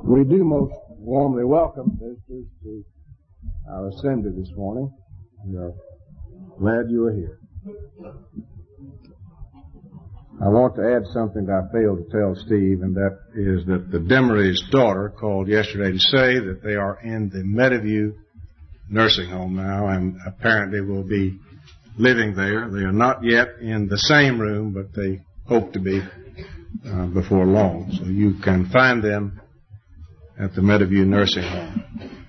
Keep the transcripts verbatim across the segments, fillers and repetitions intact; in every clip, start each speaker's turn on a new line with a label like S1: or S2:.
S1: We do most warmly welcome visitors to our assembly this morning. We are glad you are here. I want to add something that I failed to tell Steve, and that is that the Demarys' daughter called yesterday to say that they are in the Meadowview nursing home now and apparently will be living there. They are not yet in the same room, but they hope to be uh, before long. So you can find them at the Meadowview nursing home.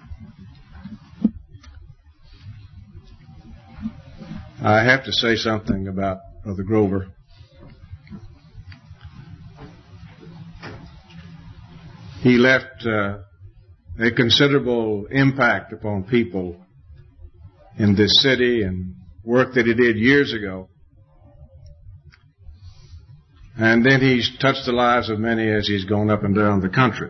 S1: I have to say something about Brother Grover. He left uh, a considerable impact upon people in this city and work that he did years ago. And then he's touched the lives of many as he's gone up and down the country.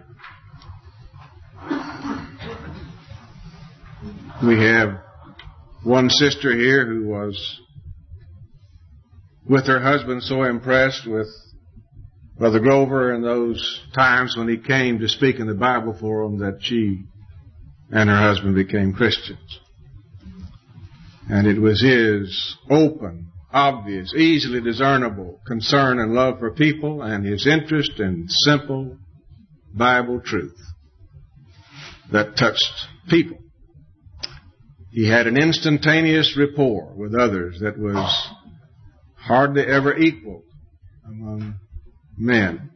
S1: We have one sister here who was, with her husband, so impressed with Brother Grover in those times when he came to speak in the Bible for them that she and her husband became Christians. And it was his open, obvious, easily discernible concern and love for people and his interest in simple Bible truth that touched people. He had an instantaneous rapport with others that was hardly ever equaled among men.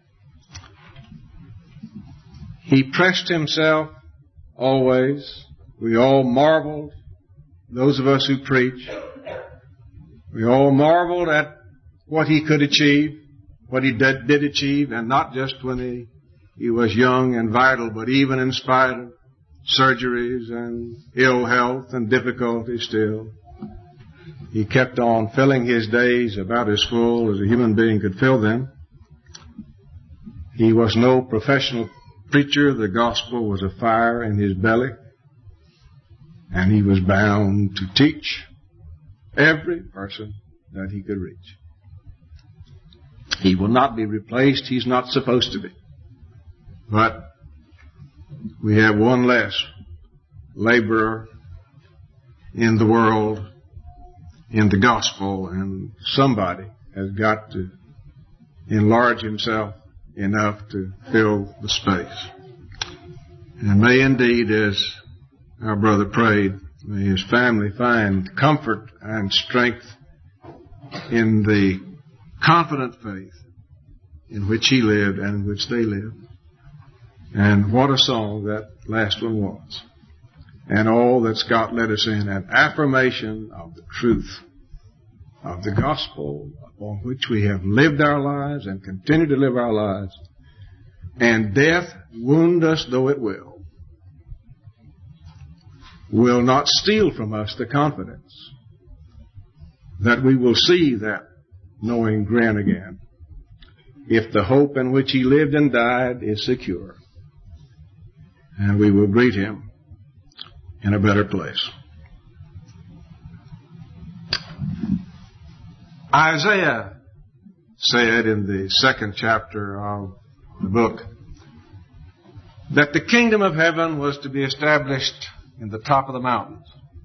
S1: He pressed himself always. We all marveled, those of us who preach, we all marveled at what he could achieve, what he did, did achieve, and not just when he, he was young and vital, but even in spite of surgeries and ill health and difficulty still. He kept on filling his days about as full as a human being could fill them. He was no professional preacher. The gospel was a fire in his belly. And he was bound to teach every person that he could reach. He will not be replaced. He's not supposed to be. But we have one less laborer in the world, in the gospel, and somebody has got to enlarge himself enough to fill the space. And may indeed, as our brother prayed, may his family find comfort and strength in the confident faith in which he lived and in which they lived. And what a song that last one was. And all that Scott led us in, an affirmation of the truth of the gospel upon which we have lived our lives and continue to live our lives. And death, wound us though it will, will not steal from us the confidence that we will see that knowing grin again if the hope in which he lived and died is secure. And we will greet him in a better place. Isaiah said in the second chapter of the book that the kingdom of heaven was to be established in the top of the mountains.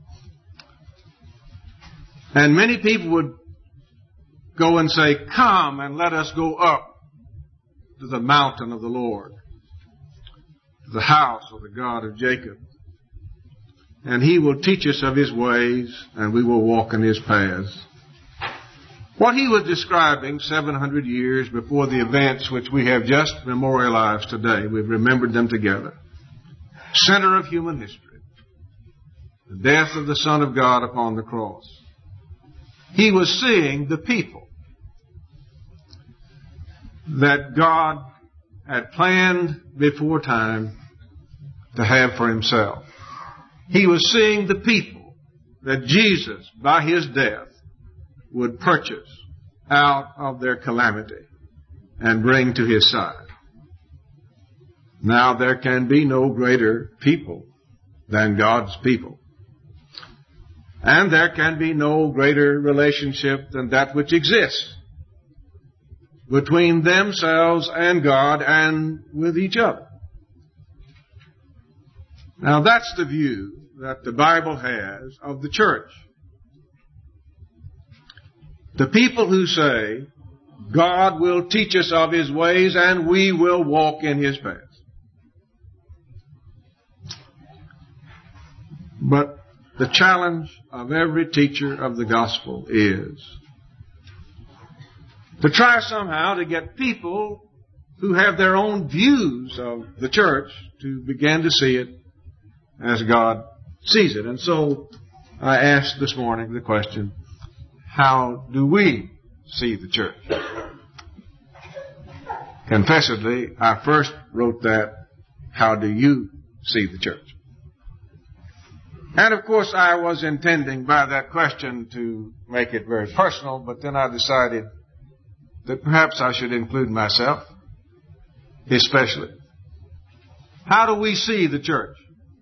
S1: And many people would go and say, "Come and let us go up to the mountain of the Lord, the house of the God of Jacob. And he will teach us of his ways, and we will walk in his paths." What he was describing seven hundred years before the events which we have just memorialized today, we've remembered them together. Center of human history. The death of the Son of God upon the cross. He was seeing the people that God had planned before time to have for himself. He was seeing the people that Jesus, by his death, would purchase out of their calamity and bring to his side. Now there can be no greater people than God's people. And there can be no greater relationship than that which exists between themselves and God and with each other. Now that's the view that the Bible has of the church. The people who say, God will teach us of His ways and we will walk in His paths. But the challenge of every teacher of the gospel is to try somehow to get people who have their own views of the church to begin to see it as God sees it. And so I asked this morning the question, how do we see the church? Confessedly, I first wrote that, how do you see the church? And of course I was intending by that question to make it very personal, but then I decided that perhaps I should include myself, especially. How do we see the church?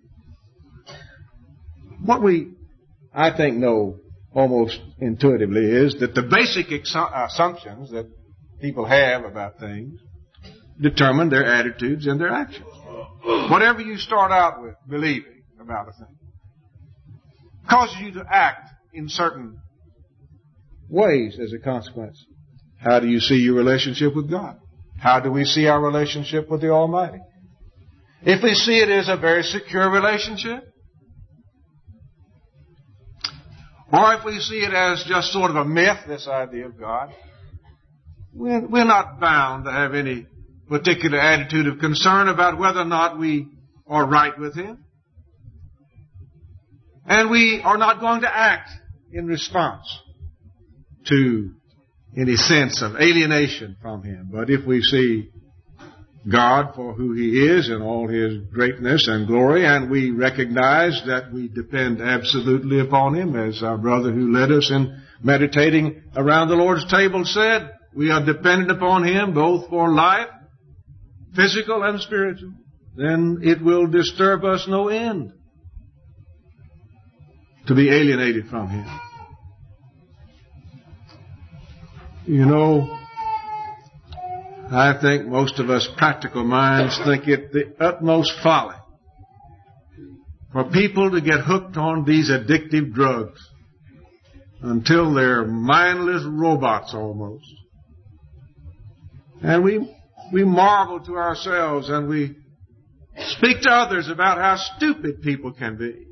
S1: What we, I think, know almost intuitively is that the basic assumptions that people have about things determine their attitudes and their actions. Whatever you start out with believing about a thing causes you to act in certain ways as a consequence. How do you see your relationship with God? How do we see our relationship with the Almighty? If we see it as a very secure relationship, or if we see it as just sort of a myth, this idea of God, we're, we're not bound to have any particular attitude of concern about whether or not we are right with Him. And we are not going to act in response to any sense of alienation from Him. But if we see God for who He is in all His greatness and glory, and we recognize that we depend absolutely upon Him, as our brother who led us in meditating around the Lord's table said, we are dependent upon Him both for life, physical and spiritual, then it will disturb us no end to be alienated from Him. You know, I think most of us practical minds think it the utmost folly for people to get hooked on these addictive drugs until they're mindless robots almost. And we we marvel to ourselves and we speak to others about how stupid people can be,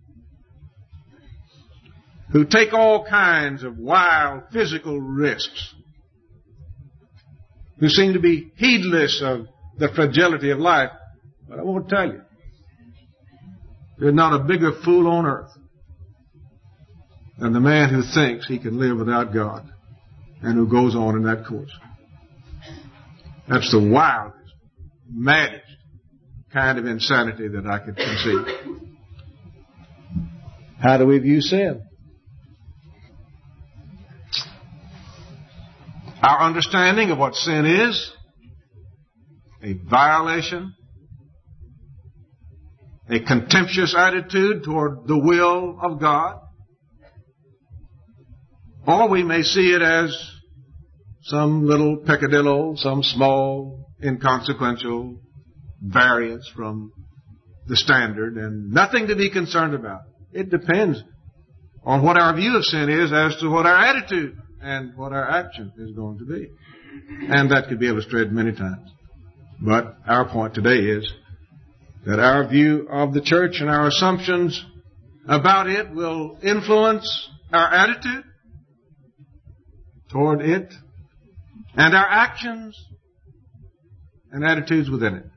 S1: who take all kinds of wild physical risks, who seem to be heedless of the fragility of life. But I won't tell you, there's not a bigger fool on earth than the man who thinks he can live without God and who goes on in that course. That's the wildest, maddest kind of insanity that I could conceive. How do we view sin? Our understanding of what sin is, a violation, a contemptuous attitude toward the will of God, or we may see it as some little peccadillo, some small, inconsequential variance from the standard and nothing to be concerned about. It depends on what our view of sin is as to what our attitude and what our action is going to be. And that could be illustrated many times. But our point today is that our view of the church and our assumptions about it will influence our attitude toward it and our actions and attitudes within it.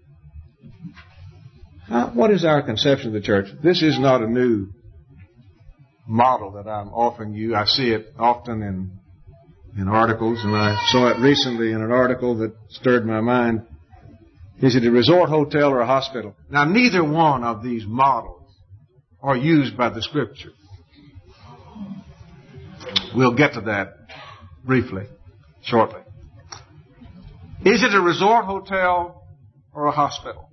S1: Now, what is our conception of the church? This is not a new model that I'm offering you. I see it often in in articles, and I saw it recently in an article that stirred my mind. Is it a resort hotel or a hospital? Now, neither one of these models are used by the Scripture. We'll get to that briefly, shortly. Is it a resort hotel or a hospital?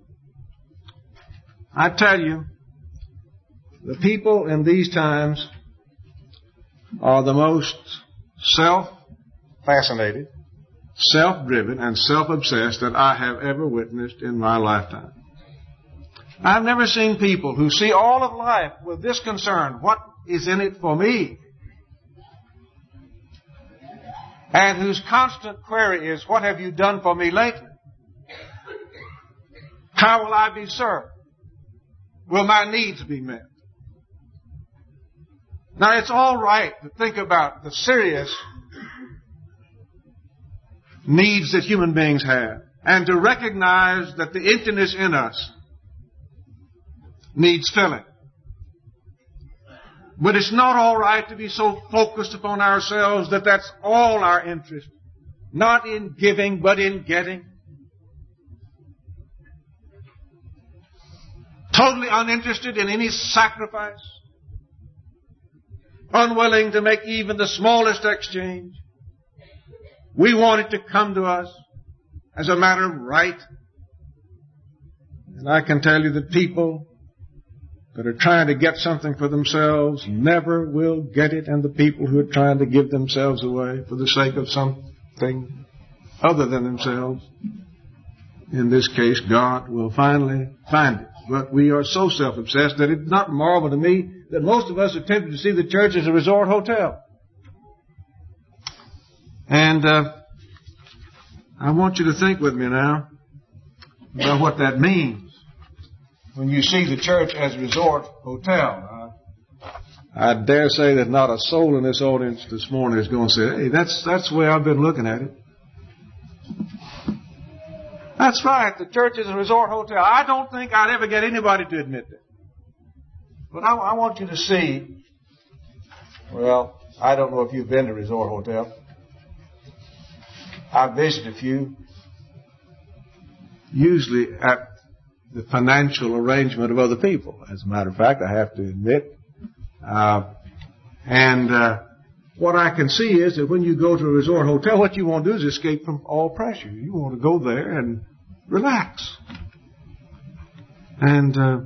S1: I tell you, the people in these times are the most self-fascinated, self-driven, and self-obsessed that I have ever witnessed in my lifetime. I've never seen people who see all of life with this concern: what is in it for me? And whose constant query is, what have you done for me lately? How will I be served? Will my needs be met? Now, it's all right to think about the serious needs that human beings have, and to recognize that the emptiness in us needs filling. But it's not all right to be so focused upon ourselves that that's all our interest. Not in giving, but in getting. Totally uninterested in any sacrifice. Unwilling to make even the smallest exchange. We want it to come to us as a matter of right. And I can tell you that people that are trying to get something for themselves never will get it, and the people who are trying to give themselves away for the sake of something other than themselves, in this case, God will finally find it. But we are so self-obsessed that it's not marvel to me that most of us are tempted to see the church as a resort hotel. And uh, I want you to think with me now about what that means when you see the church as a resort hotel. Uh, I dare say that not a soul in this audience this morning is going to say, hey, that's, that's the way I've been looking at it. That's right, the church is a resort hotel. I don't think I'd ever get anybody to admit that. But I, I want you to see, well, I don't know if you've been to a resort hotel. I've visited a few, usually at the financial arrangement of other people. As a matter of fact, I have to admit. Uh, and uh, what I can see is that when you go to a resort hotel, what you want to do is escape from all pressure. You want to go there and relax. And uh,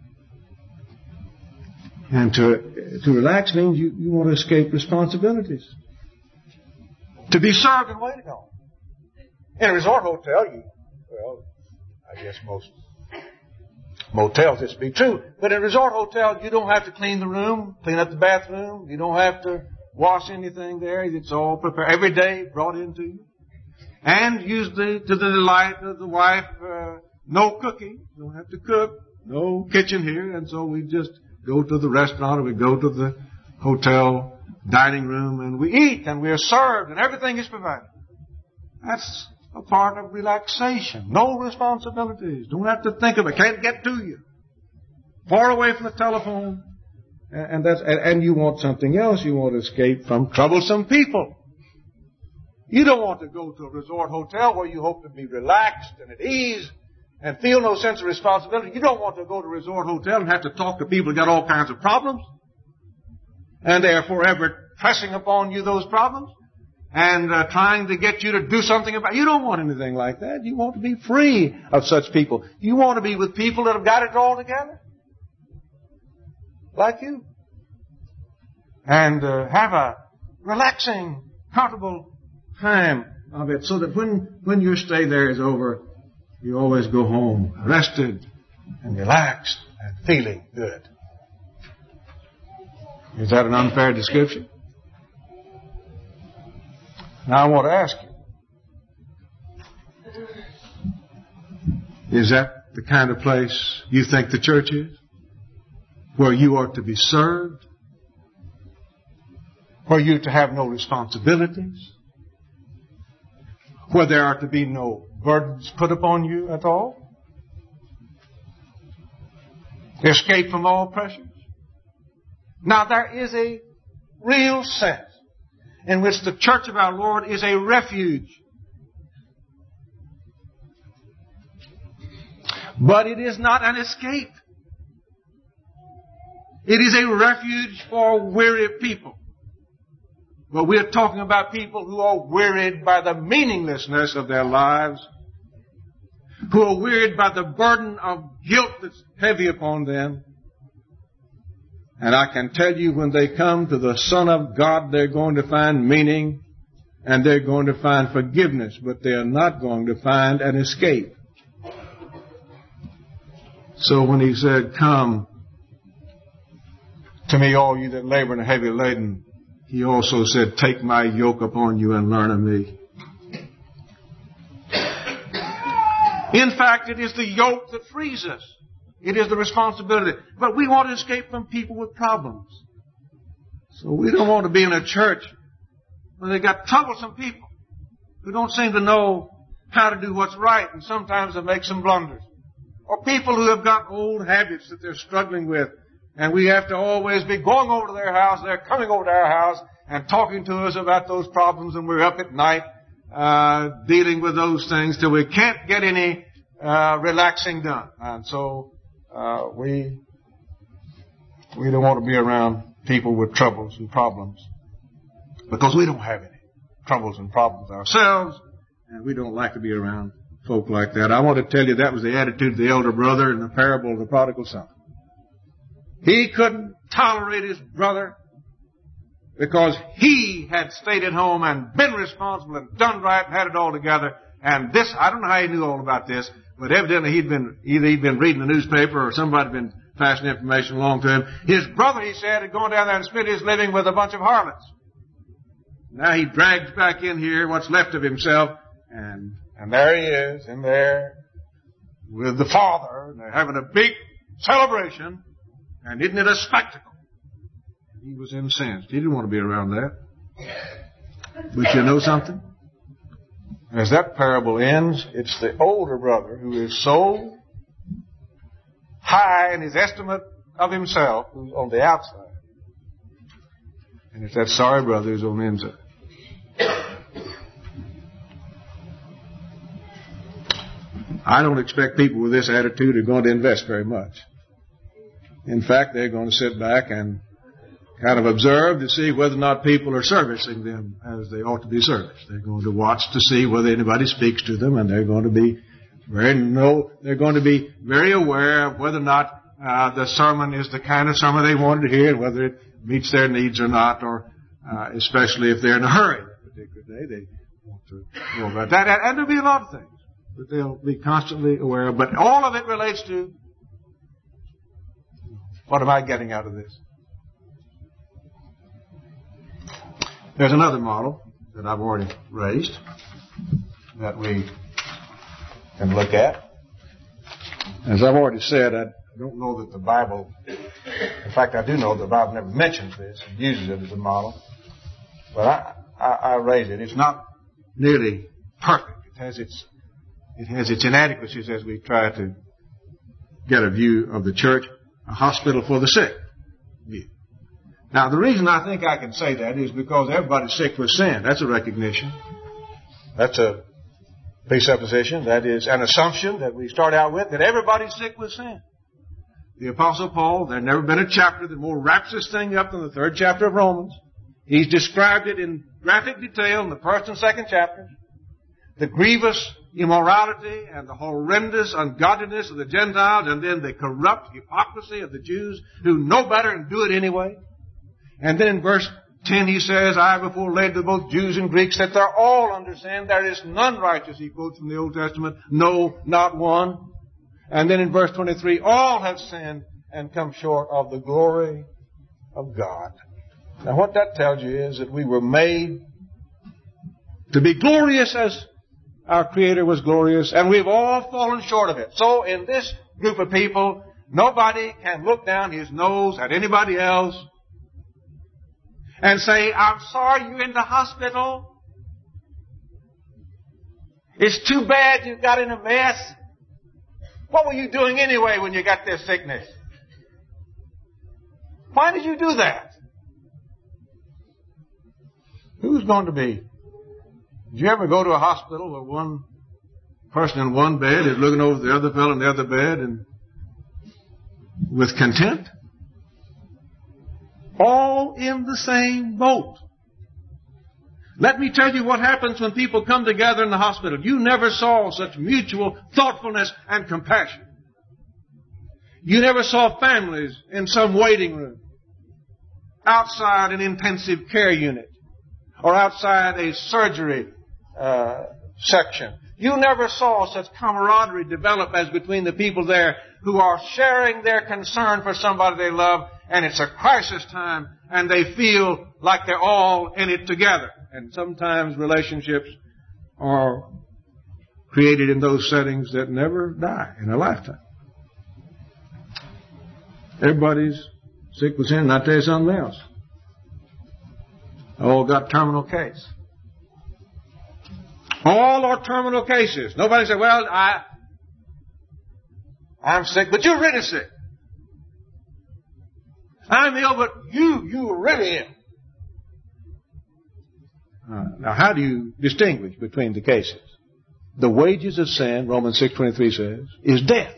S1: and to to relax means you, you want to escape responsibilities. To be served and waited on. In a resort hotel, you, well, I guess most motels this be true, but in a resort hotel, you don't have to clean the room, clean up the bathroom. You don't have to wash anything there. It's all prepared every day, brought into you. And usually to the delight of the wife, uh, no cooking. You don't have to cook. No kitchen here. And so we just go to the restaurant or we go to the hotel dining room and we eat and we are served and everything is provided. That's a part of relaxation. No responsibilities. Don't have to think of it. Can't get to you. Far away from the telephone. And that's, and you want something else. You want to escape from troublesome people. You don't want to go to a resort hotel where you hope to be relaxed and at ease and feel no sense of responsibility. You don't want to go to a resort hotel and have to talk to people who got all kinds of problems. And they are forever pressing upon you those problems. And uh, trying to get you to do something about it. You don't want anything like that. You want to be free of such people. You want to be with people that have got it all together. Like you. And uh, have a relaxing, comfortable time of it. So that when, when your stay there is over, you always go home rested and relaxed and feeling good. Is that an unfair description? Now I want to ask you, is that the kind of place you think the church is? Where you are to be served? Where you are to have no responsibilities? Where there are to be no burdens put upon you at all? Escape from all pressures? Now there is a real sense in which the church of our Lord is a refuge. But it is not an escape. It is a refuge for weary people. But we're talking about people who are wearied by the meaninglessness of their lives, who are wearied by the burden of guilt that's heavy upon them. And I can tell you, when they come to the Son of God, they're going to find meaning and they're going to find forgiveness, but they're not going to find an escape. So when he said, come to me, all you that labor and are heavy laden, he also said, take my yoke upon you and learn of me. In fact, it is the yoke that frees us. It is the responsibility. But we want to escape from people with problems. So we don't want to be in a church where they got troublesome people who don't seem to know how to do what's right, and sometimes they make some blunders. Or people who have got old habits that they're struggling with, and we have to always be going over to their house, they're coming over to our house and talking to us about those problems, and we're up at night uh dealing with those things till we can't get any uh relaxing done. And so uh we we don't want to be around people with troubles and problems, because we don't have any troubles and problems ourselves, and we don't like to be around folk like that. I want to tell you that was the attitude of the elder brother in the parable of the prodigal son. He couldn't tolerate his brother because he had stayed at home and been responsible and done right and had it all together. And this, I don't know how he knew all about this, but evidently he'd been, either he'd been reading the newspaper or somebody had been passing information along to him. His brother, he said, had gone down there and spent his living with a bunch of harlots. Now he drags back in here what's left of himself, and, and there he is in there with the father, and they're having a big celebration, and isn't it a spectacle? He was incensed. He didn't want to be around that. But you know something? As that parable ends, it's the older brother who is so high in his estimate of himself who's on the outside. And it's that sorry brother who's on the inside. I don't expect people with this attitude are going to invest very much. In fact, they're going to sit back and kind of observe to see whether or not people are servicing them as they ought to be serviced. They're going to watch to see whether anybody speaks to them, and they're going to be very no, they're going to be very aware of whether or not uh, the sermon is the kind of sermon they wanted to hear, and whether it meets their needs or not, or uh, especially if they're in a hurry that particular day, they want to know about that. And, and there'll be a lot of things that they'll be constantly aware of, but all of it relates to, what am I getting out of this? There's another model that I've already raised that we can look at. As I've already said, I don't know that the Bible, in fact, I do know the Bible never mentions this and uses it as a model, but I, I, I raise it. It's not nearly perfect. It has its, it has its inadequacies as we try to get a view of the church, a hospital for the sick view. Now, the reason I think I can say that is because everybody's sick with sin. That's a recognition. That's a presupposition. That is an assumption that we start out with, that everybody's sick with sin. The Apostle Paul, there's never been a chapter that more wraps this thing up than the third chapter of Romans. He's described it in graphic detail in the first and second chapters. The grievous immorality and the horrendous ungodliness of the Gentiles, and then the corrupt hypocrisy of the Jews who know better and do it anyway. And then in verse ten he says, I have before laid to both Jews and Greeks that they're all under sin. There is none righteous, he quotes from the Old Testament. No, not one. And then in verse twenty-three, all have sinned and come short of the glory of God. Now what that tells you is that we were made to be glorious as our Creator was glorious, and we've all fallen short of it. So in this group of people, nobody can look down his nose at anybody else and say, I'm sorry you're in the hospital. It's too bad you got in a mess. What were you doing anyway when you got this sickness? Why did you do that? Who's going to be? Did you ever go to a hospital where one person in one bed is looking over the other fellow in the other bed and with contempt? All in the same boat. Let me tell you what happens when people come together in the hospital. You never saw such mutual thoughtfulness and compassion. You never saw families in some waiting room, outside an intensive care unit, or outside a surgery uh, section. You never saw such camaraderie develop as between the people there who are sharing their concern for somebody they love, and it's a crisis time, and they feel like they're all in it together. And sometimes relationships are created in those settings that never die in a lifetime. Everybody's sick with sin, and I'll tell you something else. All got terminal case. All are terminal cases. Nobody said, well, I, I'm sick, but you're really sick. I'm ill, but you, you are really ill. Uh, now, how do you distinguish between the cases? The wages of sin, Romans six twenty-three says, is death.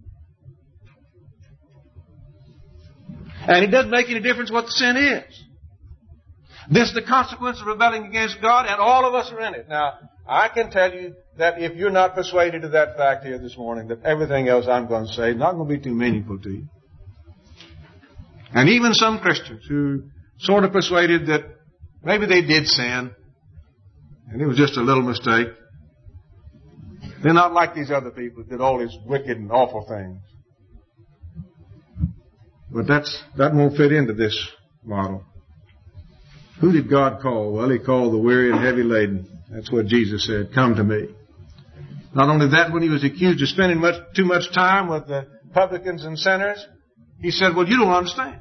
S1: And it doesn't make any difference what the sin is. This is the consequence of rebelling against God, and all of us are in it. Now, I can tell you that if you're not persuaded of that fact here this morning, that everything else I'm going to say is not going to be too meaningful to you. And even some Christians who sort of persuaded that maybe they did sin, and it was just a little mistake, they're not like these other people who did all these wicked and awful things. But that's, that won't fit into this model. Who did God call? Well, He called the weary and heavy laden. That's what Jesus said, come to me. Not only that, when He was accused of spending much, too much time with the publicans and sinners, He said, well, you don't understand.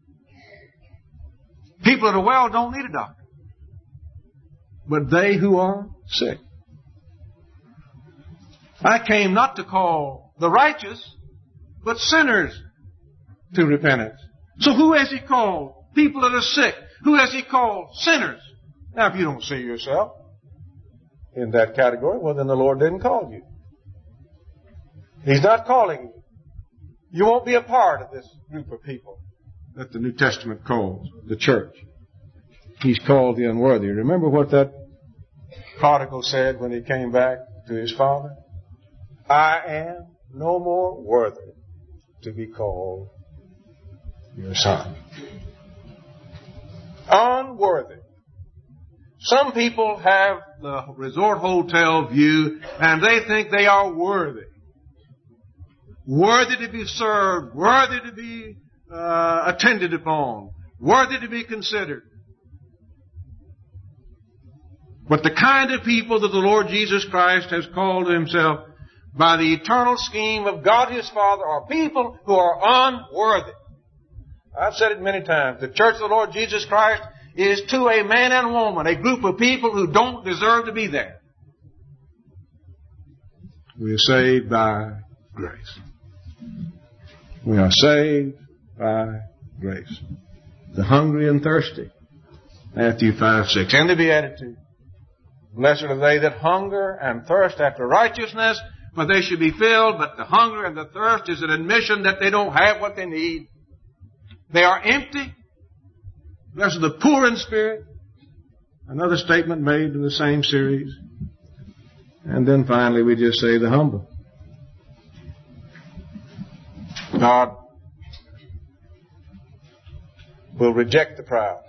S1: People that are well don't need a doctor, but they who are sick. I came not to call the righteous, but sinners to repentance. So who has He called? People that are sick. Who has He called? Sinners. Now, if you don't see yourself in that category, well, then the Lord didn't call you. He's not calling you. You won't be a part of this group of people that the New Testament calls the church. He's called the unworthy. Remember what that prodigal said when he came back to his father? I am no more worthy to be called your son. Unworthy. Some people have the resort hotel view, and they think they are worthy. Worthy to be served, worthy to be uh, attended upon, worthy to be considered. But the kind of people that the Lord Jesus Christ has called to Himself by the eternal scheme of God His Father are people who are unworthy. I've said it many times. The church of the Lord Jesus Christ is to a man and woman, a group of people who don't deserve to be there. We are saved by grace. We are saved by grace. The hungry and thirsty. Matthew five six. And the Beatitude. Blessed are they that hunger and thirst after righteousness, for they should be filled. But the hunger and the thirst is an admission that they don't have what they need. They are empty. Blessed are the poor in spirit. Another statement made in the same series. And then finally we just say the humble. God will reject the proud,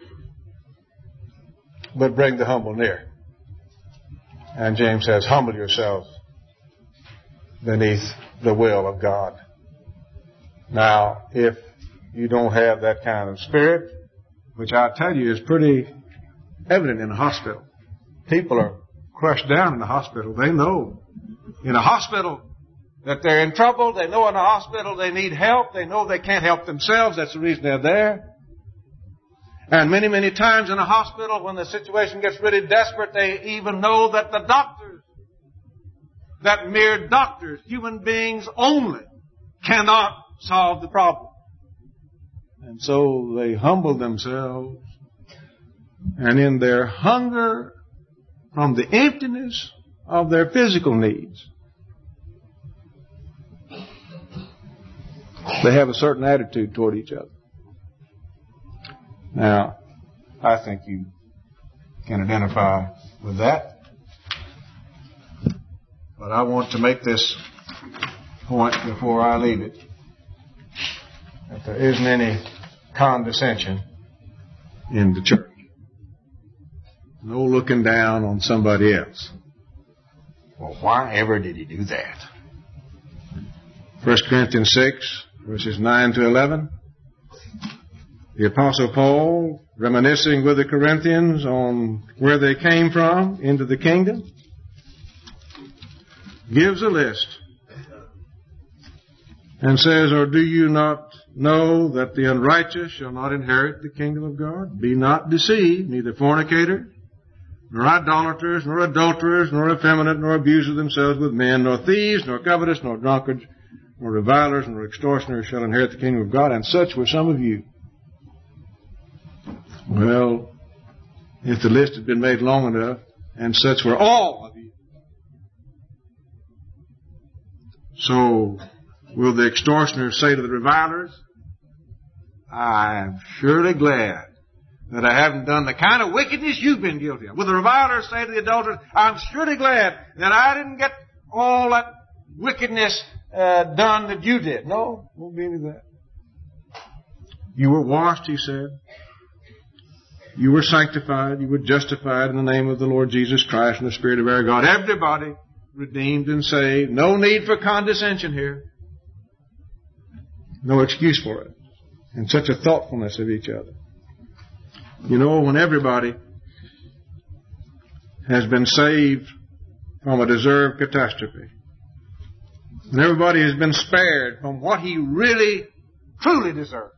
S1: but bring the humble near. And James says, humble yourselves beneath the will of God. Now, if you don't have that kind of spirit, which I tell you is pretty evident in a hospital. People are crushed down in the hospital. They know in a hospital that they're in trouble. They know in a hospital they need help. They know they can't help themselves. That's the reason they're there. And many, many times in a hospital, when the situation gets really desperate, they even know that the doctors, that mere doctors, human beings only, cannot solve the problem. And so they humble themselves, and in their hunger from the emptiness of their physical needs, they have a certain attitude toward each other. Now, I think you can identify with that. But I want to make this point before I leave it, that there isn't any condescension in the church. No looking down on somebody else. Well, why ever did he do that? First Corinthians six, verses nine to eleven. The Apostle Paul, reminiscing with the Corinthians on where they came from into the kingdom, gives a list and says, or do you not know that the unrighteous shall not inherit the kingdom of God? Be not deceived, neither fornicators, nor idolaters, nor adulterers, nor effeminate, nor abusers themselves with men, nor thieves, nor covetous, nor drunkards, nor revilers, nor extortioners shall inherit the kingdom of God. And such were some of you. Well, if the list had been made long enough, and such were all of you. So, will the extortioners say to the revilers, I'm surely glad that I haven't done the kind of wickedness you've been guilty of. Will the revilers say to the adulterers, I'm surely glad that I didn't get all that wickedness uh, done that you did. No, won't be any of that. You were washed, he said. You were sanctified. You were justified in the name of the Lord Jesus Christ and the Spirit of our God. Everybody redeemed and saved. No need for condescension here. No excuse for it. And such a thoughtfulness of each other. You know, when everybody has been saved from a deserved catastrophe, when everybody has been spared from what he really, truly deserved,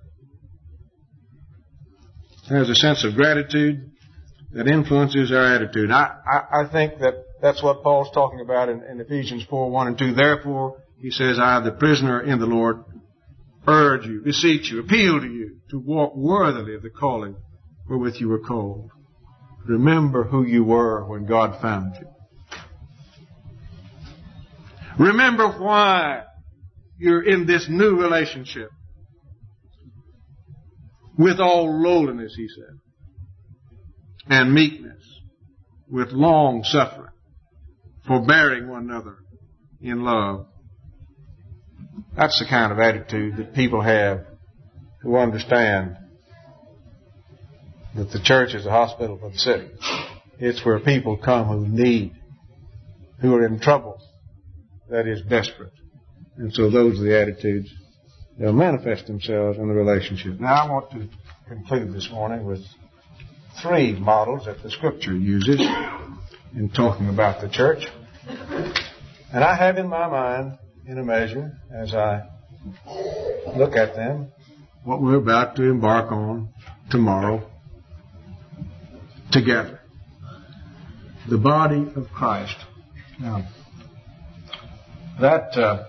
S1: there's a sense of gratitude that influences our attitude. I, I, I think that that's what Paul's talking about in, in Ephesians four, one and two. Therefore, he says, I, the prisoner in the Lord, urge you, beseech you, appeal to you to walk worthily of the calling wherewith you were called. Remember who you were when God found you. Remember why you're in this new relationship. With all lowliness, he said, and meekness, with long suffering, forbearing one another in love. That's the kind of attitude that people have who understand that the church is a hospital for the sick. It's where people come who need, who are in trouble, that is desperate. And so those are the attitudes. They'll manifest themselves in the relationship. Now I want to conclude this morning with three models that the Scripture uses in talking about the church. And I have in my mind, in a measure, as I look at them, what we're about to embark on tomorrow together. The body of Christ. Now, that... Uh,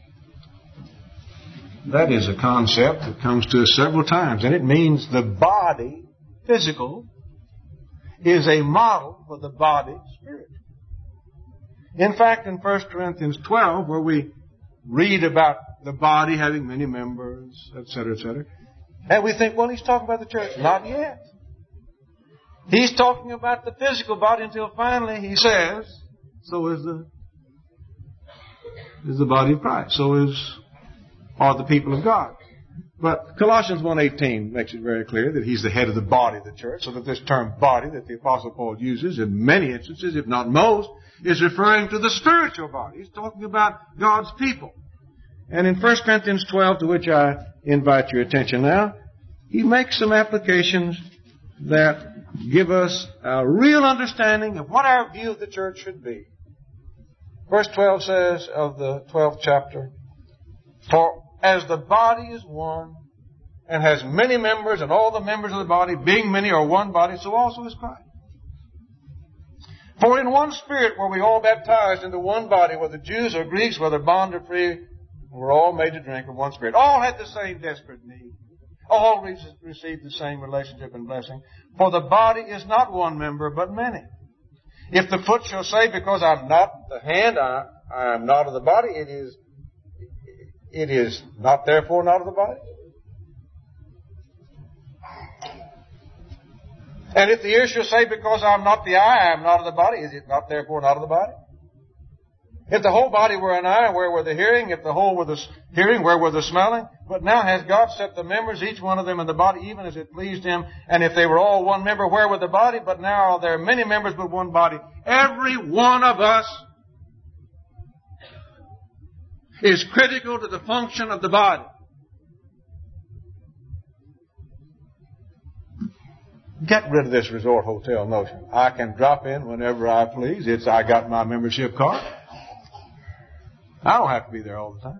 S1: That is a concept that comes to us several times, and it means the body, physical, is a model for the body, spiritual. In fact, in First Corinthians twelve, where we read about the body having many members, et cetera, et cetera, and we think, well, he's talking about the church. Not yet. He's talking about the physical body until finally he says, so is the, is the body of Christ. So is... are the people of God. But Colossians one eighteen makes it very clear that he's the head of the body of the church, so that this term body that the Apostle Paul uses in many instances, if not most, is referring to the spiritual body. He's talking about God's people. And in First Corinthians twelve, to which I invite your attention now, he makes some applications that give us a real understanding of what our view of the church should be. Verse twelve says of the twelfth chapter, for as the body is one and has many members, and all the members of the body, being many, are one body, so also is Christ. For in one Spirit were we all baptized into one body, whether Jews or Greeks, whether bond or free, were all made to drink of one Spirit. All had the same desperate need. All received the same relationship and blessing. For the body is not one member, but many. If the foot shall say, because I'm not the hand, I, I am not of the body, it is It is not therefore not of the body. And if the ear shall say, because I am not the eye, I am not of the body, is it not therefore not of the body? If the whole body were an eye, where were the hearing? If the whole were the hearing, where were the smelling? But now has God set the members, each one of them in the body, even as it pleased Him. And if they were all one member, where were the body? But now are there many members, but one body. Every one of us is critical to the function of the body. Get rid of this resort hotel notion. I can drop in whenever I please. It's I got my membership card. I don't have to be there all the time.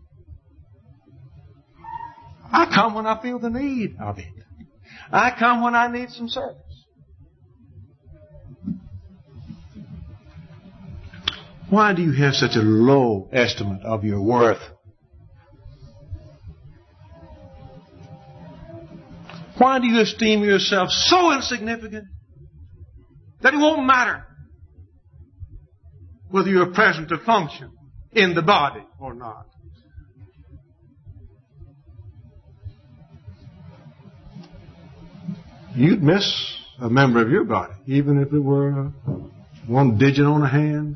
S1: I come when I feel the need of it. I come when I need some service. Why do you have such a low estimate of your worth? Why do you esteem yourself so insignificant that it won't matter whether you're present to function in the body or not? You'd miss a member of your body, even if it were one digit on a hand.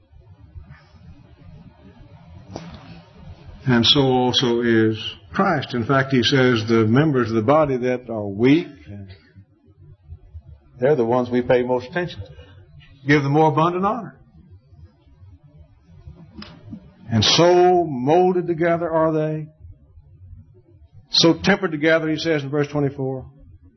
S1: And so also is Christ. In fact, he says the members of the body that are weak, they're the ones we pay most attention to. Give them more abundant honor. And so molded together are they. So tempered together, he says in verse twenty-four,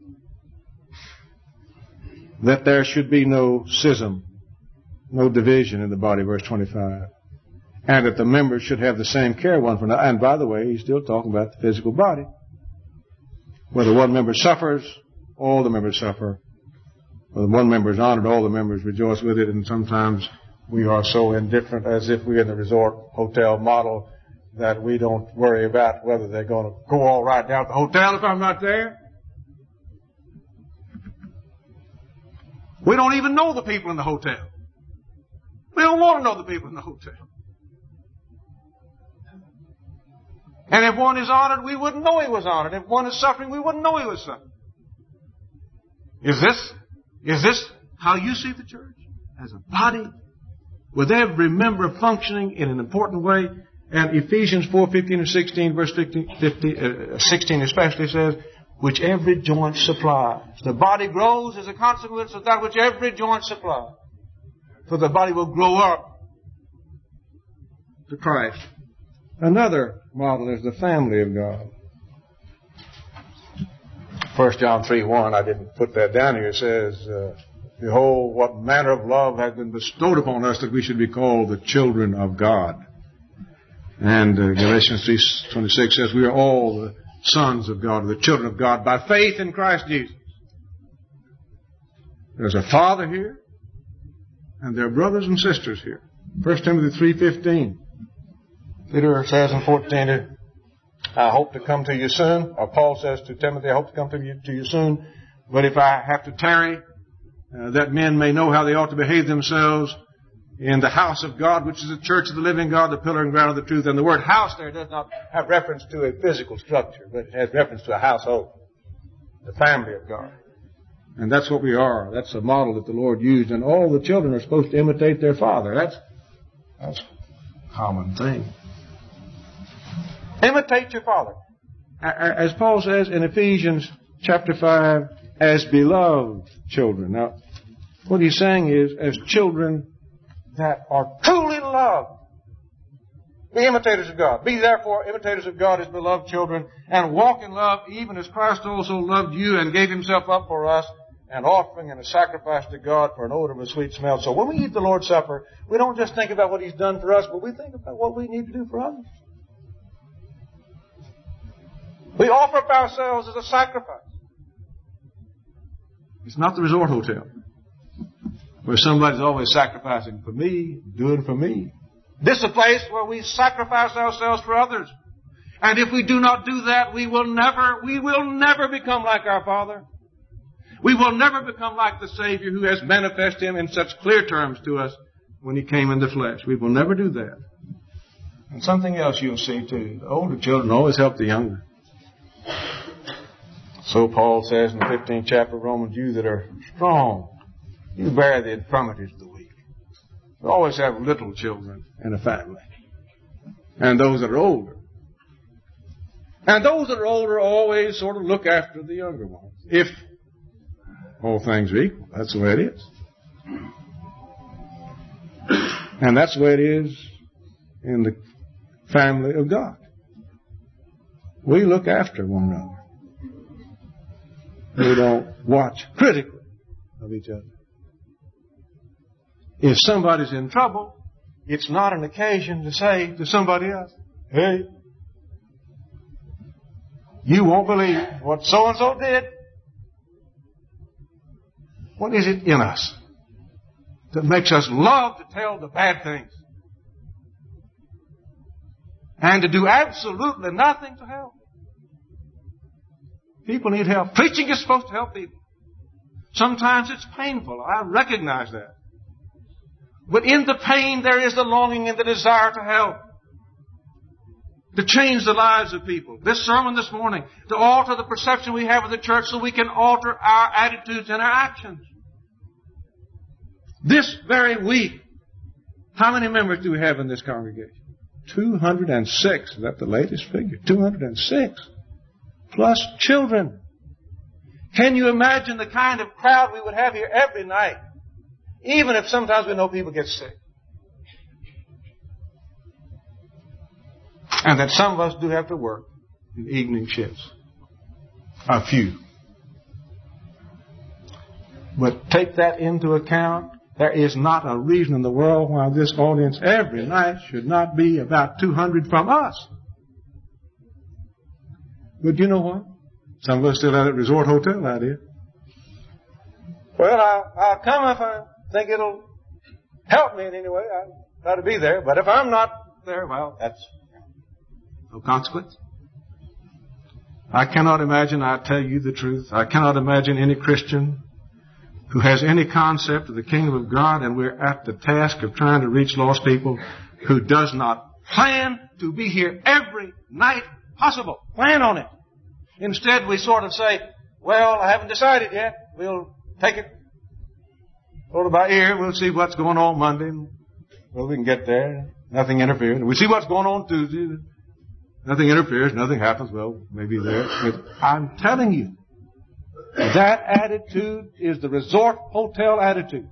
S1: that there should be no schism, no division in the body, verse twenty-five. And that the members should have the same care one for another. And by the way, he's still talking about the physical body. Whether one member suffers, all the members suffer. Whether one member is honored, all the members rejoice with it. And sometimes we are so indifferent, as if we're in the resort hotel model, that we don't worry about whether they're going to go all right down at the hotel if I'm not there. We don't even know the people in the hotel. We don't want to know the people in the hotel. And if one is honored, we wouldn't know he was honored. If one is suffering, we wouldn't know he was suffering. Is this, is this how you see the church? As a body? With every member functioning in an important way? And Ephesians four, fifteen and sixteen, verse fifteen, fifteen, uh, sixteen especially says, which every joint supplies. The body grows as a consequence of that which every joint supplies. So the body will grow up to Christ. Another model is the family of God. First John three one, I didn't put that down here, it says, uh, behold, what manner of love has been bestowed upon us that we should be called the children of God. And uh, Galatians three twenty-six says, we are all the sons of God, the children of God, by faith in Christ Jesus. There's a father here, and there are brothers and sisters here. First Timothy three fifteen. Peter says in fourteen, I hope to come to you soon. Or Paul says to Timothy, I hope to come to you, to you soon. But if I have to tarry, uh, that men may know how they ought to behave themselves in the house of God, which is the church of the living God, the pillar and ground of the truth. And the word house there does not have reference to a physical structure, but it has reference to a household, the family of God. And that's what we are. That's a model that the Lord used. And all the children are supposed to imitate their father. That's, that's a common thing. Imitate your father. As Paul says in Ephesians chapter five, as beloved children. Now, what he's saying is, as children that are truly loved. Be imitators of God. Be therefore imitators of God as beloved children, and walk in love, even as Christ also loved you and gave himself up for us, an offering and a sacrifice to God for an odor of a sweet smell. So when we eat the Lord's Supper, we don't just think about what he's done for us, but we think about what we need to do for others. We offer up ourselves as a sacrifice. It's not the resort hotel where somebody's always sacrificing for me, doing for me. This is a place where we sacrifice ourselves for others. And if we do not do that, we will never, we will never become like our Father. We will never become like the Savior who has manifested him in such clear terms to us when he came in the flesh. We will never do that. And something else you'll see too. The older children always help the younger. So Paul says in the fifteenth chapter of Romans, you that are strong, you bear the infirmities of the weak. We always have little children in a family. And those that are older. And those that are older always sort of look after the younger ones. If all things are equal, that's the way it is. And that's the way it is in the family of God. We look after one another. We don't watch critically of each other. If somebody's in trouble, it's not an occasion to say to somebody else, hey, you won't believe what so-and-so did. What is it in us that makes us love to tell the bad things and to do absolutely nothing to help? People need help. Preaching is supposed to help people. Sometimes it's painful. I recognize that. But in the pain, there is the longing and the desire to help. To change the lives of people. This sermon this morning, to alter the perception we have of the church so we can alter our attitudes and our actions. This very week, how many members do we have in this congregation? two hundred six. Is that the latest figure? two hundred six. Plus children. Can you imagine the kind of crowd we would have here every night? Even if sometimes we know people get sick. And that some of us do have to work in evening shifts. A few. But take that into account. There is not a reason in the world why this audience every night should not be about two hundred from us. But you know what? Some of us still have that resort hotel idea. Well, I'll, I'll come if I think it'll help me in any way. I'll try to be there. But if I'm not there, well, that's no consequence. I cannot imagine, I tell you the truth, I cannot imagine any Christian who has any concept of the kingdom of God, and we're at the task of trying to reach lost people, who does not plan to be here every night possible. Plan on it. Instead, we sort of say, well, I haven't decided yet. We'll take it sort of by ear. We'll see what's going on Monday. Well, we can get there. Nothing interferes. We see what's going on Tuesday. Nothing interferes. Nothing happens. Well, maybe there. But I'm telling you, that attitude is the resort hotel attitude.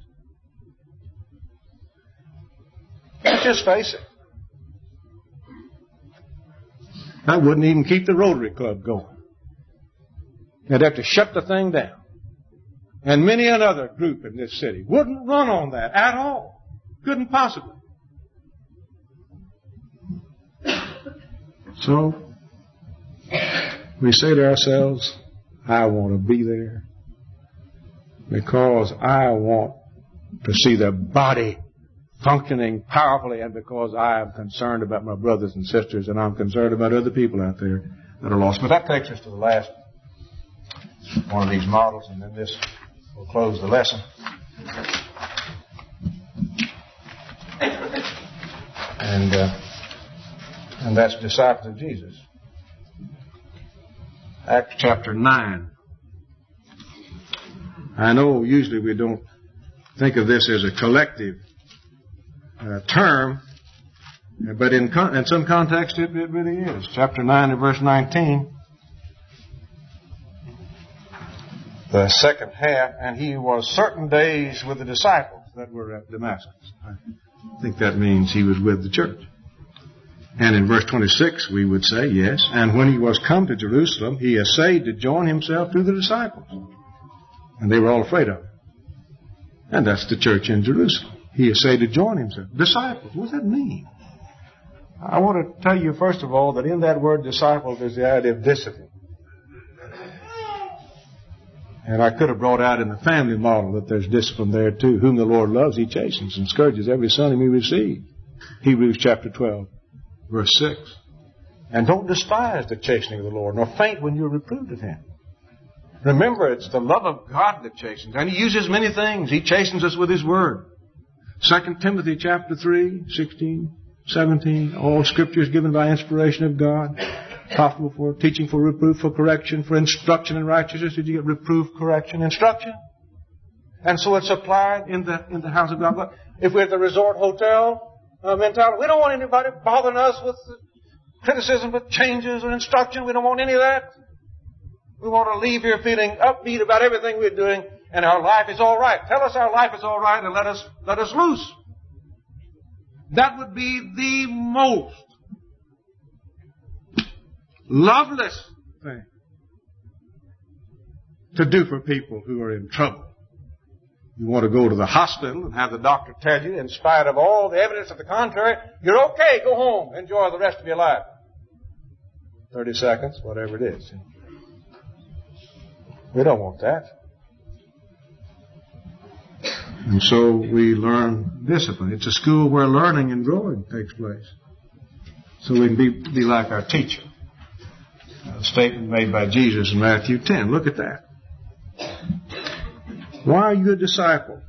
S1: Let's just face it. That wouldn't even keep the Rotary Club going. They'd have to shut the thing down. And many another group in this city wouldn't run on that at all. Couldn't possibly. So, we say to ourselves, I want to be there because I want to see the body functioning powerfully, and because I am concerned about my brothers and sisters, and I'm concerned about other people out there that are lost. But that takes us to the last one of these models, and then this will close the lesson. And uh, and that's disciples of Jesus. Acts chapter nine. I know usually we don't think of this as a collective uh, term, but in, con- in some context it, it really is. Chapter nine and verse nineteen. The second half, and he was certain days with the disciples that were at Damascus. I think that means he was with the church. And in verse twenty-six, we would say, yes, and when he was come to Jerusalem, he essayed to join himself to the disciples. And they were all afraid of him. And that's the church in Jerusalem. He essayed to join himself. Disciples, what does that mean? I want to tell you, first of all, that in that word disciples is the idea of discipline. And I could have brought out in the family model that there's discipline there too. Whom the Lord loves, he chastens and scourges every son whom he receives. Hebrews chapter twelve, verse six. And don't despise the chastening of the Lord, nor faint when you're reproved of him. Remember, it's the love of God that chastens. And he uses many things. He chastens us with his word. Second Timothy chapter three, sixteen, seventeen. All scripture is given by inspiration of God. Profitable for teaching, for reproof, for correction, for instruction in righteousness. Did you get reproof, correction, instruction? And so it's applied in the in the house of God. But if we're at the resort hotel uh, mentality, we don't want anybody bothering us with criticism, with changes or instruction. We don't want any of that. We want to leave here feeling upbeat about everything we're doing, and our life is all right. Tell us our life is all right, and let us let us loose. That would be the most loveless thing to do for people who are in trouble. You want to go to the hospital and have the doctor tell you, in spite of all the evidence to the contrary, you're okay, go home, enjoy the rest of your life. thirty seconds, whatever it is. We don't want that. And so we learn discipline. It's a school where learning and growing takes place. So we can be, be like our teacher. A statement made by Jesus in Matthew ten. Look at that. Why are you a disciple?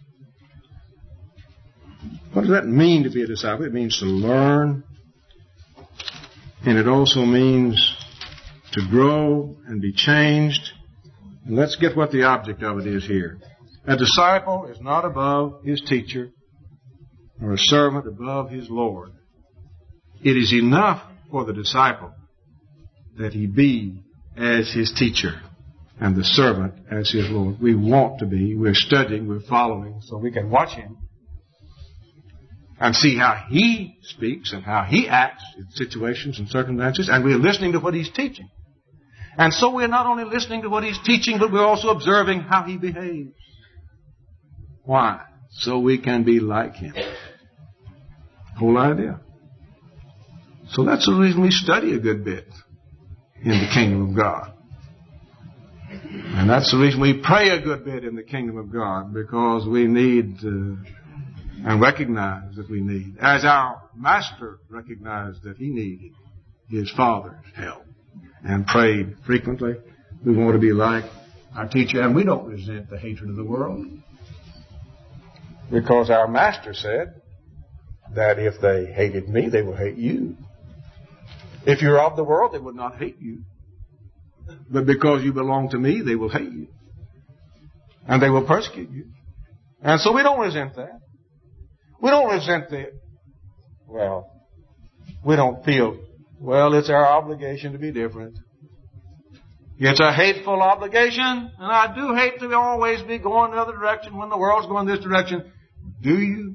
S1: What does that mean to be a disciple? It means to learn. And it also means to grow and be changed. And let's get what the object of it is here. A disciple is not above his teacher, or a servant above his Lord. It is enough for the disciple that he be as his teacher and the servant as his Lord. We want to be. We're studying. We're following so we can watch him and see how he speaks and how he acts in situations and circumstances. And we're listening to what he's teaching. And so we're not only listening to what he's teaching, but we're also observing how he behaves. Why? So we can be like him. Whole idea. So that's the reason we study a good bit in the kingdom of God. And that's the reason we pray a good bit in the kingdom of God, because we need uh, and recognize that we need, as our Master recognized that he needed his Father's help and prayed frequently. We want to be like our teacher, and we don't resent the hatred of the world, because our Master said that if they hated me, they will hate you. If you're of the world, they would not hate you. But because you belong to me, they will hate you. And they will persecute you. And so we don't resent that. We don't resent the, well, we don't feel, well, it's our obligation to be different. It's a hateful obligation, and I do hate to always be going the other direction when the world's going this direction. Do you?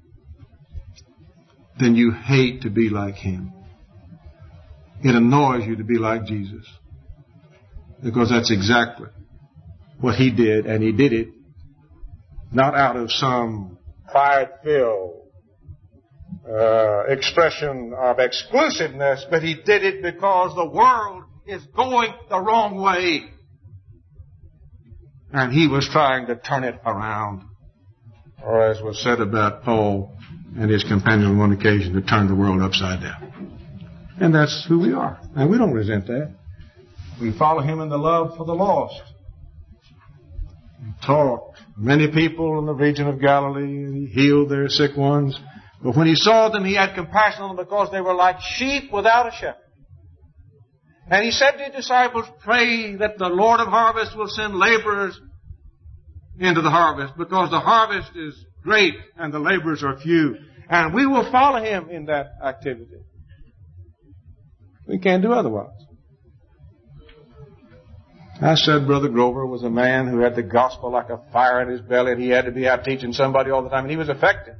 S1: Then you hate to be like him. It annoys you to be like Jesus. Because that's exactly what he did, and he did it not out of some pride-filled uh, expression of exclusiveness, but he did it because the world is going the wrong way. And he was trying to turn it around. Or as was said about Paul and his companion on one occasion, to turn the world upside down. And that's who we are. And we don't resent that. We follow him in the love for the lost. He taught many people in the region of Galilee. He healed their sick ones. But when he saw them, he had compassion on them because they were like sheep without a shepherd. And he said to his disciples, pray that the Lord of harvest will send laborers into the harvest, because the harvest is great and the laborers are few. And we will follow him in that activity. We can't do otherwise. I said Brother Grover was a man who had the gospel like a fire in his belly, and he had to be out teaching somebody all the time, and he was effective.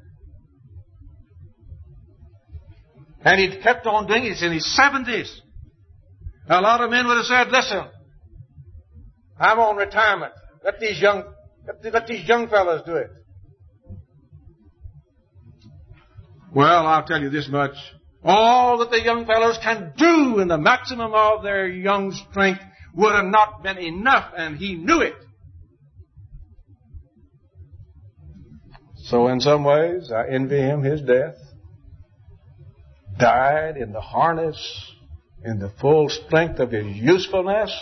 S1: And he kept on doing it in his seventies. A lot of men would have said, listen, I'm on retirement. Let these young, let, let these young fellows do it. Well, I'll tell you this much. All that the young fellows can do in the maximum of their young strength would have not been enough, and he knew it. So in some ways, I envy him his death. Died in the harness, in the full strength of his usefulness.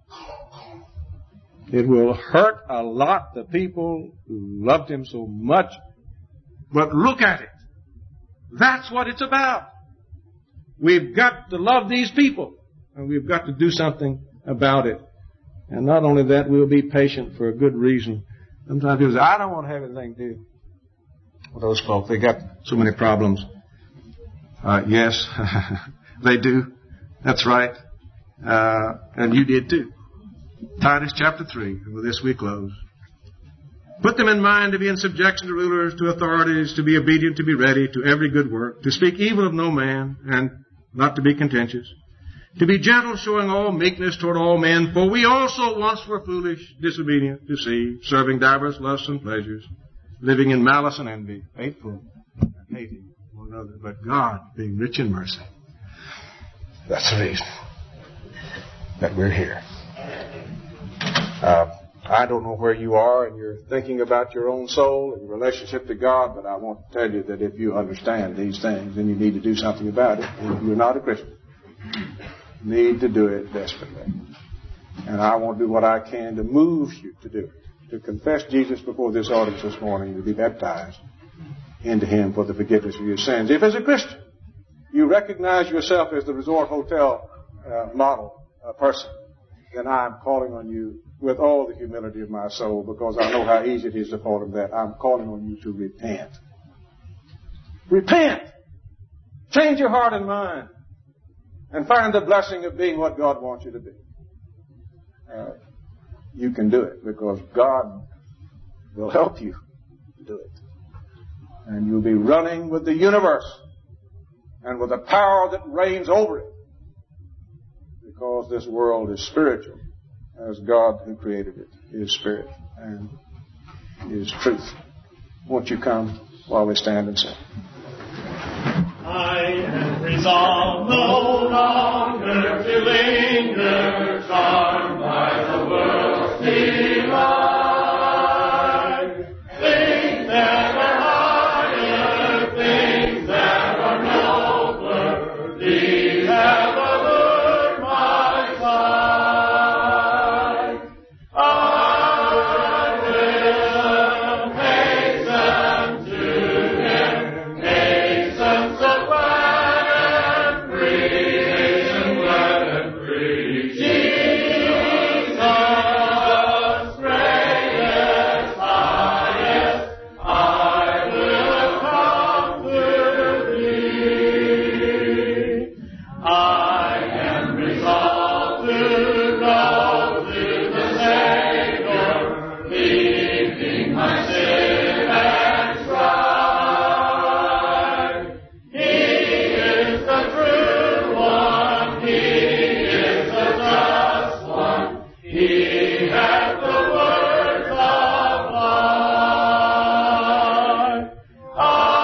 S1: It will hurt a lot the people who loved him so much. But look at it. That's what it's about. We've got to love these people, and we've got to do something about it. And not only that, we'll be patient for a good reason. Sometimes people say, I don't want to have anything to do with those folks. They got so many problems. Uh, yes, they do. That's right. Uh, and you did too. Titus chapter three, and with this we close. Put them in mind to be in subjection to rulers, to authorities, to be obedient, to be ready to every good work, to speak evil of no man, and not to be contentious, To be gentle, showing all meekness toward all men, for we also once were foolish, disobedient, deceived, serving divers lusts and pleasures, living in malice and envy, hateful, and hating one another. But God, being rich in mercy, that's the reason that we're here. Uh, I don't know where you are and you're thinking about your own soul and your relationship to God, but I want to tell you that if you understand these things, then you need to do something about it. If you're not a Christian, you need to do it desperately. And I want to do what I can to move you to do it, to confess Jesus before this audience this morning, to be baptized into Him for the forgiveness of your sins. If as a Christian you recognize yourself as the resort hotel uh, model uh, person, then I'm calling on you with all the humility of my soul, because I know how easy it is to fall into that. I'm calling on you to repent. Repent! Change your heart and mind and find the blessing of being what God wants you to be. Uh, you can do it because God will help you to do it. And you'll be running with the universe and with the power that reigns over it, because this world is spiritual, as God who created it is spirit and is truth. Won't you come while we stand and sing?
S2: I am resolved no longer to linger, charmed by the world's delight. Things that are higher, things that are nobler, these have allured my sight. I will hasten to Him, hasten so glad and free, hasten glad and free. Jesus, greatest, highest, I will come to Thee. I am resolved to go to the Savior, leaving my sin and strife. He is the true one, He is the just one, He has the words of life. I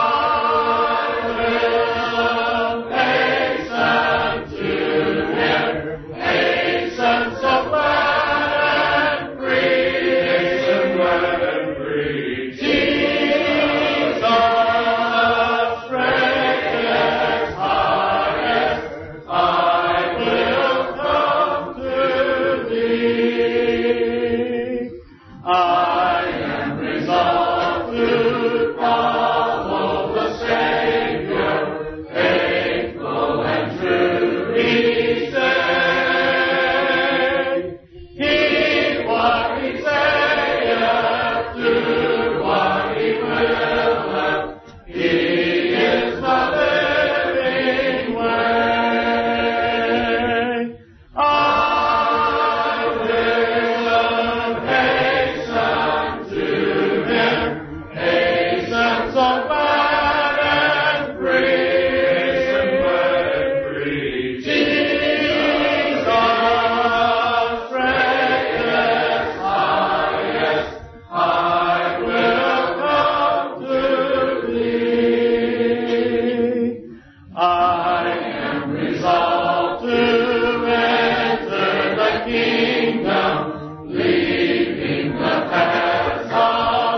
S2: will hasten to Him, hasten so glad and free, hasten glad and free. Jesus, greatest, highest, I will come to Thee. I am resolved to follow the Savior, faithful and true He said. Heed what He saith, do what He willeth, He is the living way. I will hasten to Him, hasten so glad and free, hasten glad and free. Jesus, greatest, highest, I will come to Thee. I am resolved to enter the kingdom, leaving the paths of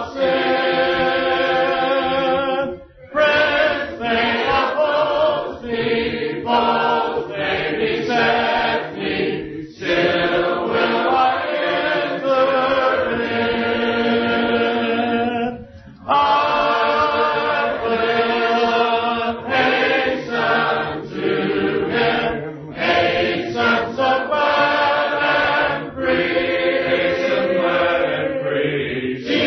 S2: sin. Friends may oppose me, foes may beset me, still will I enter in. I will hasten to Him, hasten so glad and free, hasten glad and free.